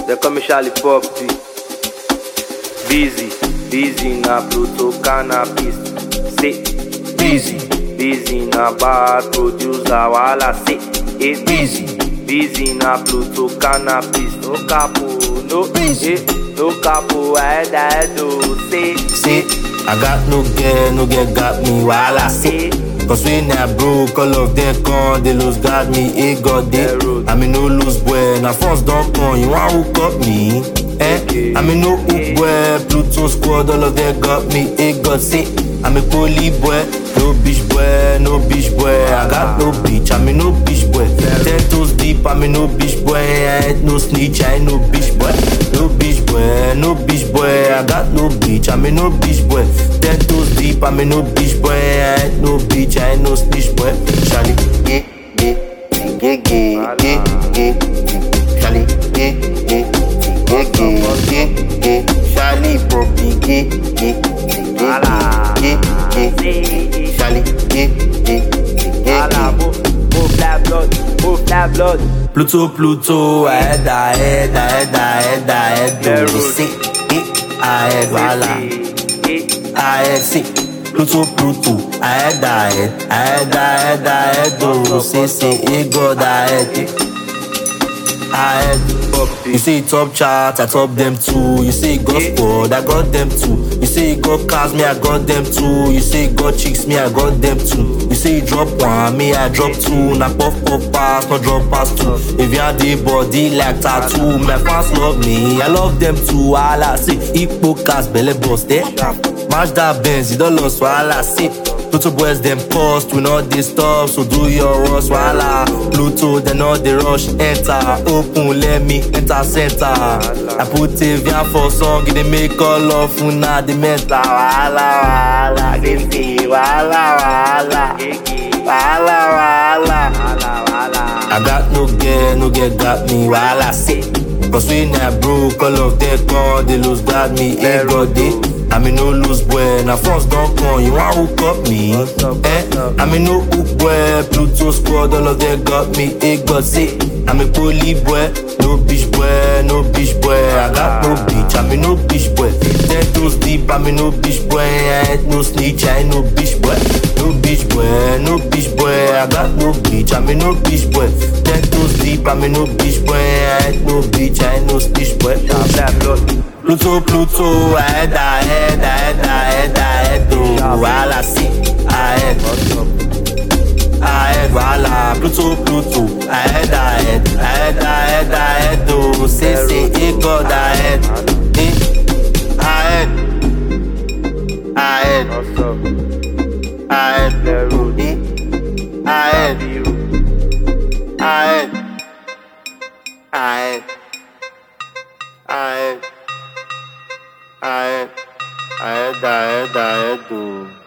They call me Charlie Poppy. Busy na Pluto cannabis. Say, busy na bad producer wala say. Busy na Pluto cannabis. No capo, no capo, I do say. I got no girl got me while I say. Cause when I broke, all of them come, they lose got me, it got there. I mean no lose boy, now first don't come, you want hook up me? I mean no hook boy, Pluto squad, all of them got me, it got say. I'm a poly boy, no bitch boy, I got no bitch, I mean no bitch boy. 10 toes deep, I mean no bitch boy, I ain't no snitch, I ain't no bitch boy. No bitch boy, I got no bitch, I mean no bitch boy. 10 toes deep, I mean no bitch boy, I ain't no bitch, I ain't no snitch boy. Charlie, Charlie, Charlie, Poppy, Move that blood. Pluto, ahead, do see ahead, voila, ahead, see. Pluto, ahead, do see, it go ahead. You say it top chart, I top them too. You say it got squad, I got them too. You say it got cars, me I got them too. You say it got chicks, me I got them too. You say it drop one, me I drop two. Na puff pass, no drop pass two. If you have the body like tattoo, my fans love me, I love them too. All I say, hippo cast, belly bust, Mash that Benz, you don't lost, all I say. Pluto boys them post, we not this stuff, so do your worst, voila. Pluto, they know the rush, enter. Open, let me enter center. I put a via for song, they make all of una, the mental. Wala, they say, wala. I got no girl got me, while I say. Cause when I broke, all of them come, they lose got me, it got day. I mean no lose boy, now first don't come, you want hook up me? I mean no hook boy, Pluto squad, all of them got me, it got say. I'm a poly boy, no bitch boy, I got no bitch, I mean no bitch boy. 10 toes deep, I mean no bitch boy, I ain't no snitch, I ain't no bitch boy. No bitch boy, I got no bitch, I mean no bitch boy. 10 toes deep, I mean no bitch boy, I ain't no bitch, I ain't no snitch boy. Pluto, ahead, do while I see, ahead, voila. Pluto, ahead, do say, it got ahead, ahead, ahead, do.